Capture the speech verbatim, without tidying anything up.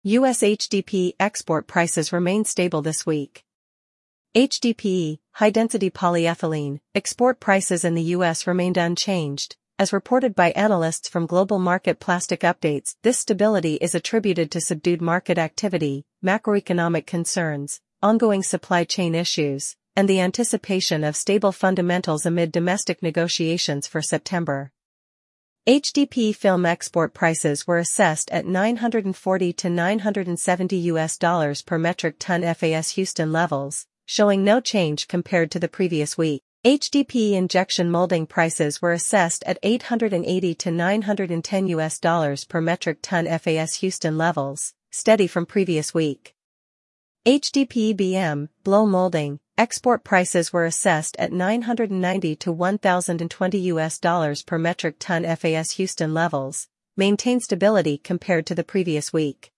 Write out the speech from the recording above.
U S H D P E export prices remain stable this week. H D P E, high-density polyethylene, export prices in the U S remained unchanged. As reported by analysts from Global Market Plastic Updates, this stability is attributed to subdued market activity, macroeconomic concerns, ongoing supply chain issues, and the anticipation of stable fundamentals amid domestic negotiations for September. H D P E film export prices were assessed at nine hundred forty to nine hundred seventy U S dollars per metric ton F A S Houston levels, showing no change compared to the previous week. H D P E injection molding prices were assessed at eight hundred eighty to nine hundred ten U S dollars per metric ton F A S Houston levels, steady from previous week. H D P E B M, blow molding, export prices were assessed at nine hundred ninety to one thousand twenty U S dollars per metric ton F A S Houston levels, maintained stability compared to the previous week.